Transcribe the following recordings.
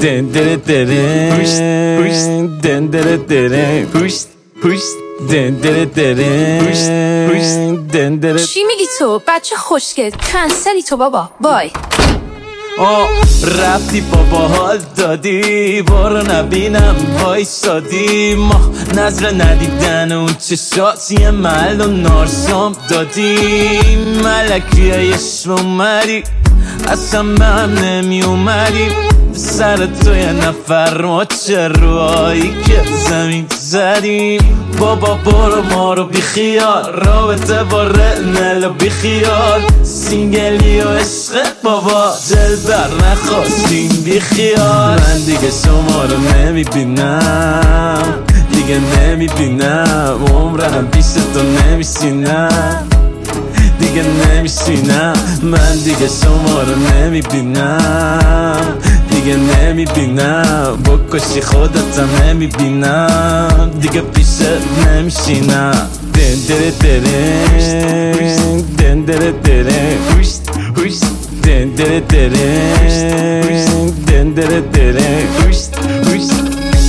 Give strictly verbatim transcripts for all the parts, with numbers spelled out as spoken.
دن دره دره پوشت پوشت دن دره دره پوشت پوشت دن دره دره پوشت پوشت دن دره. چی میگی تو بچه خوشگل؟ کنسلی تو بابا. بای. آه رفتی بابا حال دادی برو نبینم وایسادی ما نظر ندیدن اون چشاتی محل و نارسام دادی ملکی عشق اومدی اصلا به هم نمی اومدی سر تو یه نفر ما چه روایی که زمین زدیم بابا برو ما رو بی خیال رابطه با رنل بی خیال سینگلی و عشق بابا دل بر نخواستیم بی خیال من دیگه شما رو نمی بینم دیگه نمی بینم عمرم پیش تو نمی سینم دیگه نمیشینم من دیگه شما رو نمیبینم دیگه نمیبینم بکشی خودتم نمیبینم دیگه پیشت نمیشینم دن دره دره دن دره دره هوشت هوشت دن دره دره دن دره دره هوشت هوشت.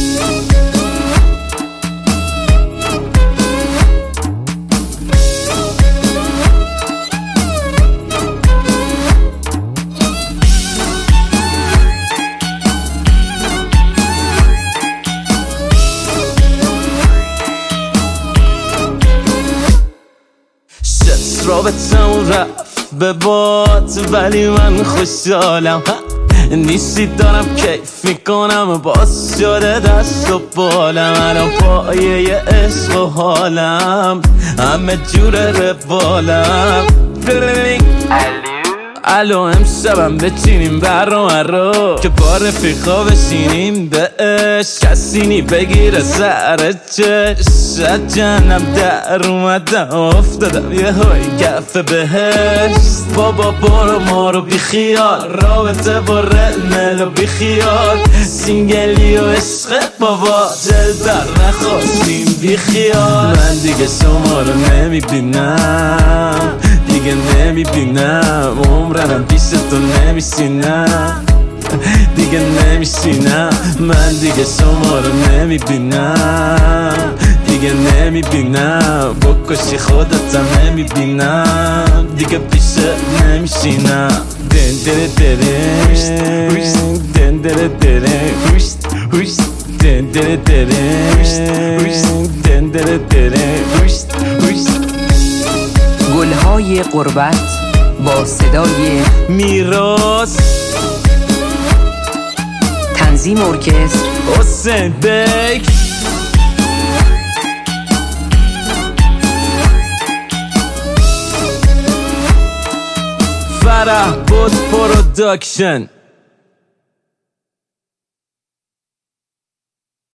رابطمون رفت به باد ولی من خوشحالم نیستی دارم کیف میکنم باز شده دست و بالم الان پایه عشق و حالم همه جور ربالم الو امشبم بچینیم برنامه رو که با رفیقا بشینیم بهش کسینی بگیره سر چش از جهنم در اومدم افتادم یه های کف بهشت بابا برو ما رو بی خیال رابطه با رنل و بی خیال سینگلی و عشق بابا دل بر نخواستیم بی خیال من دیگه شما رو نمیبینم دیگه نمیبینم عمرم پیش تو نمیشینم دیگه نمیشینم من دیگه شما رو نمیبینم دیگه نمیبینم بکشی خودتم نمیبینم دیگه پیشت نمیشینم دن دره دره دن دره دره هوشت هوشت دن دره دره دن دره دره هوشت هوشت. گلهای غربت با صدای میراث تنظیم ارکستر حسین بیک فرح بود پروداکشن.